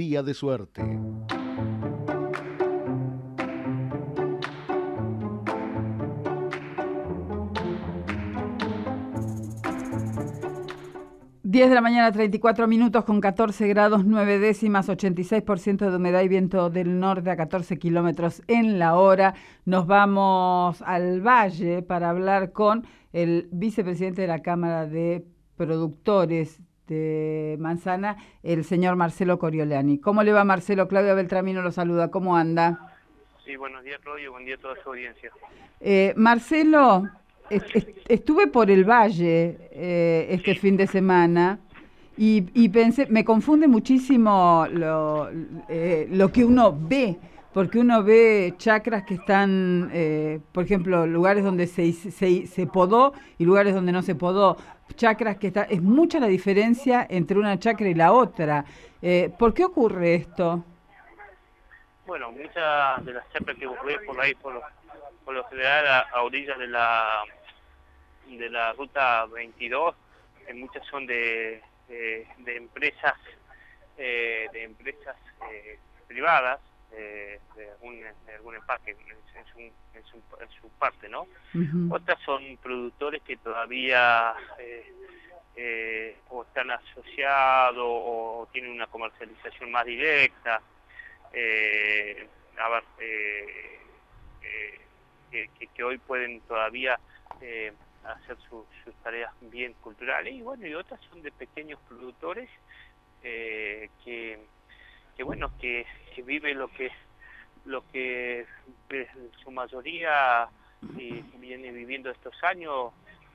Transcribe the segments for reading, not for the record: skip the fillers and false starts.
día de suerte. Diez de la mañana, 34 minutos, con 14 grados 9 décimas, 86% de humedad y viento del norte a 14 kilómetros en la hora. Nos vamos al Valle para hablar con el vicepresidente de la Cámara de Productores de Manzana, el señor Marcelo Coriolani. ¿Cómo le va, Marcelo? Claudia Beltramino lo saluda. ¿Cómo anda? Sí, buenos días, Claudio. Buen día a toda su audiencia. Marcelo, estuve por el Valle este fin de semana y pensé, me confunde muchísimo lo que uno ve, porque uno ve chacras que están, por ejemplo, lugares donde se podó y lugares donde no se podó, chacras que están, es mucha la diferencia entre una chacra y la otra. ¿Por qué ocurre esto? Bueno, muchas de las chacras que vos ves por ahí, por lo general a orillas de la ruta 22, muchas son de empresas privadas, de algún empaque en su parte, ¿no? Uh-huh. Otras son productores que todavía o están asociados o tienen una comercialización más directa. Que hoy pueden todavía hacer sus tareas bien culturales, y bueno, y otras son de pequeños productores que viven lo que en su mayoría viene viviendo estos años,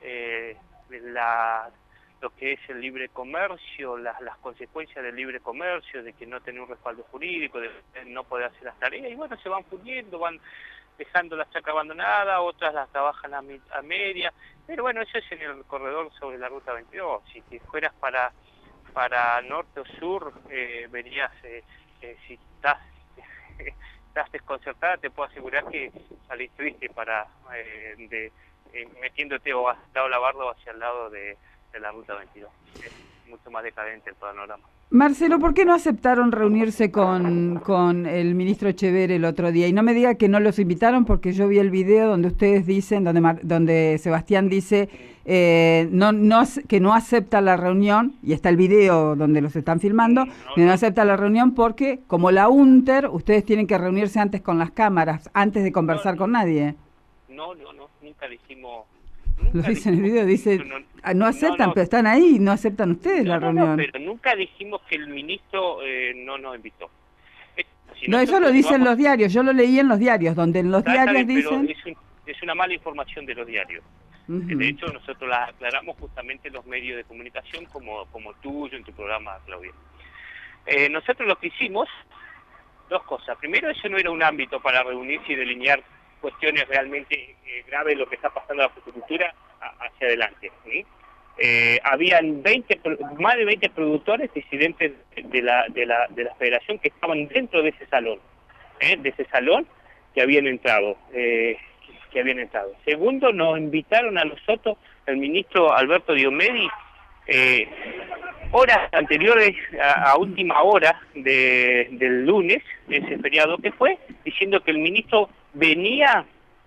lo que es el libre comercio, las consecuencias del libre comercio, de que no tener un respaldo jurídico, de no poder hacer las tareas, y bueno, se van fundiendo, van dejando las chacras abandonadas, otras las trabajan a media, pero bueno, eso es en el corredor sobre la ruta 22. Si te fueras para norte o sur, verías, si estás desconcertada, te puedo asegurar que salís triste metiéndote o hacia el lado de la Barda o hacia el lado de la ruta 22. Es mucho más decadente el panorama. Marcelo, ¿por qué no aceptaron reunirse con el ministro Echeverri el otro día? Y no me diga que no los invitaron, porque yo vi el video donde ustedes dicen, donde Sebastián dice que no acepta la reunión, y está el video donde los están filmando, que no acepta la reunión porque, como la UNTER, ustedes tienen que reunirse antes con las cámaras, antes de conversar con nadie. No, nunca dijimos... Lo dice en el video, dice, no aceptan, pero están ahí, no aceptan ustedes la reunión. No, pero nunca dijimos que el ministro no nos invitó. No, eso lo dicen los diarios, yo lo leí en los diarios, donde en los diarios dicen... Pero es una mala información de los diarios. Uh-huh. De hecho, nosotros la aclaramos justamente en los medios de comunicación, como tuyo, en tu programa, Claudia. Nosotros lo que hicimos, dos cosas. Primero, eso no era un ámbito para reunirse y delinear cuestiones realmente graves de lo que está pasando en la fruticultura hacia adelante, ¿sí? Habían más de 20 productores disidentes de la federación que estaban dentro de ese salón, que habían entrado. Segundo, nos invitaron a nosotros, el ministro Alberto Diomedi, horas anteriores a última hora del lunes, ese feriado que fue, diciendo que el ministro venía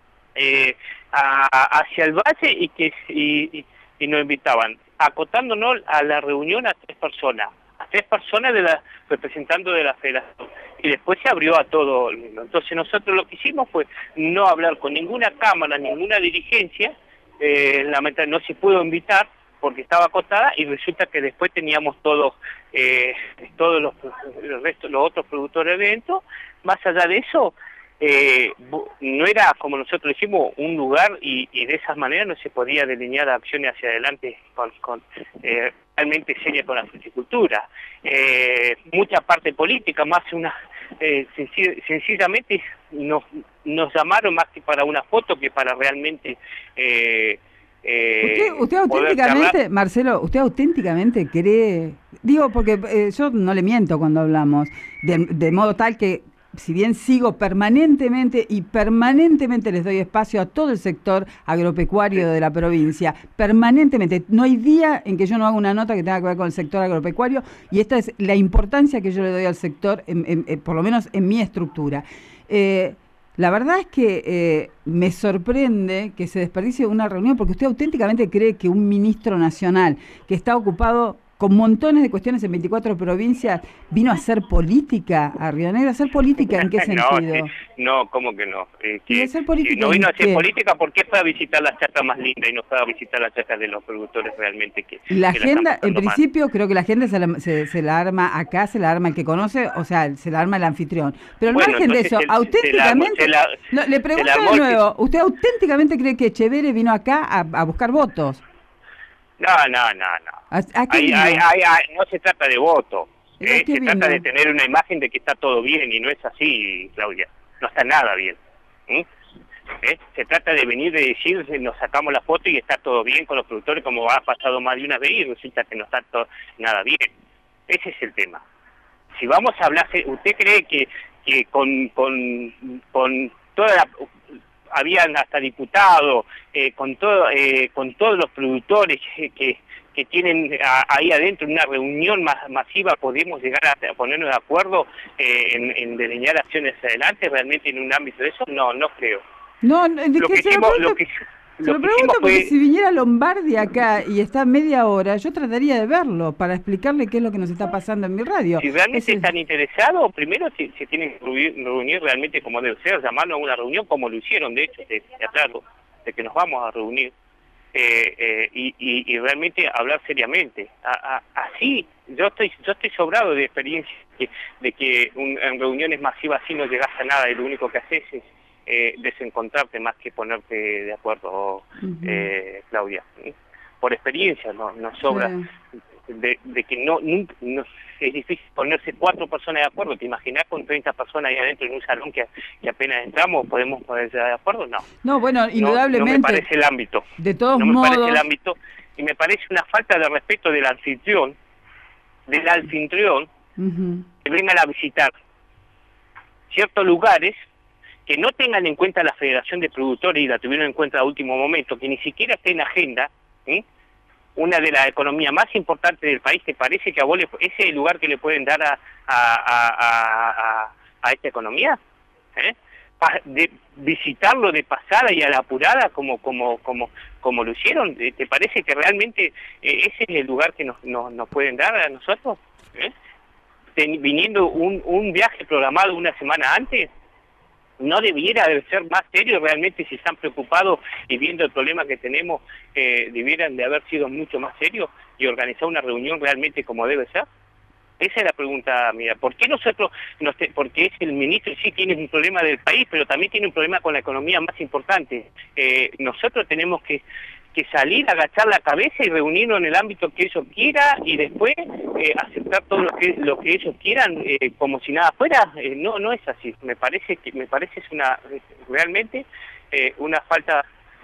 hacia el valle y nos invitaban, acotándonos a la reunión a tres personas representando de la federación, y después se abrió a todo el mundo. Entonces nosotros lo que hicimos fue no hablar con ninguna cámara, ninguna dirigencia, lamentablemente no se pudo invitar porque estaba acotada, y resulta que después teníamos todos los otros productores de eventos. Más allá de eso, no era, como nosotros decimos, un lugar, y de esa manera no se podía delinear acciones hacia adelante realmente serias con la fruticultura. Mucha parte política, más sencillamente nos llamaron más que para una foto que para realmente... Usted auténticamente, Marcelo, usted auténticamente cree, digo porque yo no le miento cuando hablamos, de modo tal que si bien sigo permanentemente les doy espacio a todo el sector agropecuario de la provincia, permanentemente, no hay día en que yo no haga una nota que tenga que ver con el sector agropecuario, y esta es la importancia que yo le doy al sector, por lo menos en mi estructura. La verdad es que me sorprende que se desperdicie una reunión, porque usted auténticamente cree que un ministro nacional que está ocupado con montones de cuestiones en 24 provincias, ¿vino a hacer política a Río Negro? ¿Hacer política en qué sentido? No, ¿cómo que no? ¿Y hacer política no vino a hacer qué? política porque fue a visitar las chacras más lindas y no fue a visitar las chacras de los productores realmente que... La que agenda, en principio, mal. creo que la agenda se la arma acá, se la arma el que conoce, o sea, se la arma el anfitrión. Pero al margen de eso, auténticamente, le pregunto de nuevo, ¿usted auténticamente cree que Echeverre vino acá a buscar votos? No. ¿A qué vino? No se trata de voto. Se vino? trata de tener una imagen de que está todo bien y no es así, Claudia. No está nada bien. Se trata de venir de decir, nos sacamos la foto y está todo bien con los productores, como ha pasado más de una vez y resulta que no está nada bien. Ese es el tema. Si vamos a hablar, ¿usted cree que con toda la... habían hasta diputados, con todos los productores que tienen ahí adentro una reunión masiva, podemos llegar a ponernos de acuerdo en delinear acciones adelante realmente en un ámbito de eso? No creo. No, se lo pregunto porque si viniera Lombardi acá y está media hora, yo trataría de verlo para explicarle qué es lo que nos está pasando en mi radio. Si realmente están interesados, primero se tienen que reunir realmente como debe ser, llamarnos a una reunión como lo hicieron, de hecho, de aclaro, de que nos vamos a reunir y realmente hablar seriamente. Así, yo estoy sobrado de experiencia de que en reuniones masivas así no llegas a nada y lo único que haces es desencontrarte más que ponerte de acuerdo, Claudia. Por experiencia nos sobra de que no es difícil ponerse 4 personas de acuerdo. ¿Te imaginas con 30 personas ahí adentro en un salón que apenas entramos podemos ponerse de acuerdo? No, bueno, indudablemente. No me parece el ámbito. De todos modos. No me parece el ámbito y me parece una falta de respeto del anfitrión, que vengan a visitar ciertos lugares que no tengan en cuenta la Federación de Productores y la tuvieron en cuenta a último momento, que ni siquiera esté en agenda, una de las economías más importantes del país. ¿Te parece que a vos ese es el lugar que le pueden dar a esta economía? De visitarlo de pasada y a la apurada como lo hicieron. ¿Te parece que realmente ese es el lugar que nos pueden dar a nosotros? Viniendo un viaje programado una semana antes, ¿no debiera de ser más serio realmente? Si están preocupados y viendo el problema que tenemos, debieran de haber sido mucho más serios y organizar una reunión realmente como debe ser? Esa es la pregunta mía. ¿Por qué nosotros, porque es el ministro y sí tiene un problema del país, pero también tiene un problema con la economía más importante? Nosotros tenemos que salir, agachar la cabeza y reunirnos en el ámbito que ellos quieran y después aceptar todo lo que ellos quieran como si nada fuera. No es así. Me parece es realmente una falta.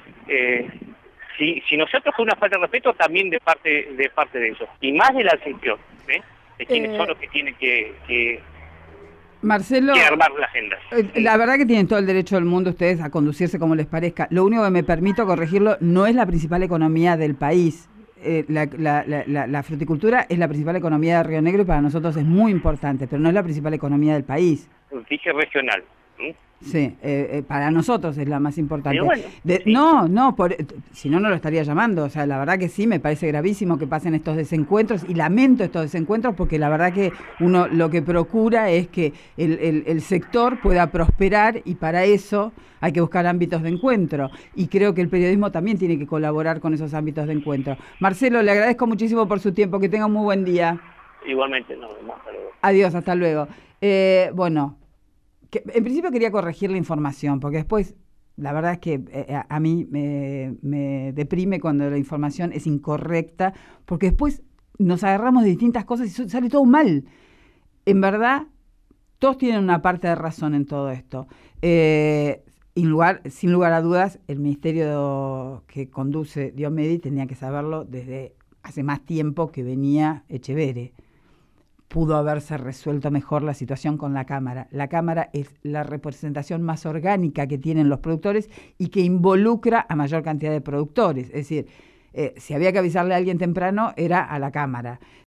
Si nosotros fue una falta de respeto, también de parte de ellos y más de la anfitrión, de quienes son los que tienen que Marcelo, armar la agenda. La verdad que tienen todo el derecho del mundo ustedes a conducirse como les parezca. Lo único que me permito corregirlo, no es la principal economía del país. La fruticultura es la principal economía de Río Negro y para nosotros es muy importante, pero no es la principal economía del país. Dije regional. Sí, para nosotros es la más importante. Bueno, sí. Si no lo estaría llamando. O sea, la verdad que sí, me parece gravísimo que pasen estos desencuentros y lamento estos desencuentros porque la verdad que uno lo que procura es que el sector pueda prosperar y para eso hay que buscar ámbitos de encuentro. Y creo que el periodismo también tiene que colaborar con esos ámbitos de encuentro. Marcelo, le agradezco muchísimo por su tiempo. Que tenga un muy buen día. Igualmente, nos vemos. Hasta luego. Adiós, hasta luego. En principio quería corregir la información, porque después, la verdad es que a mí me deprime cuando la información es incorrecta, porque después nos agarramos de distintas cosas y sale todo mal. En verdad, todos tienen una parte de razón en todo esto. Sin lugar a dudas, el ministerio que conduce Diomedi tenía que saberlo desde hace más tiempo que venía Echeverre. pudo haberse resuelto mejor la situación con la Cámara. La Cámara es la representación más orgánica que tienen los productores y que involucra a mayor cantidad de productores. Es decir, si había que avisarle a alguien temprano, era a la Cámara.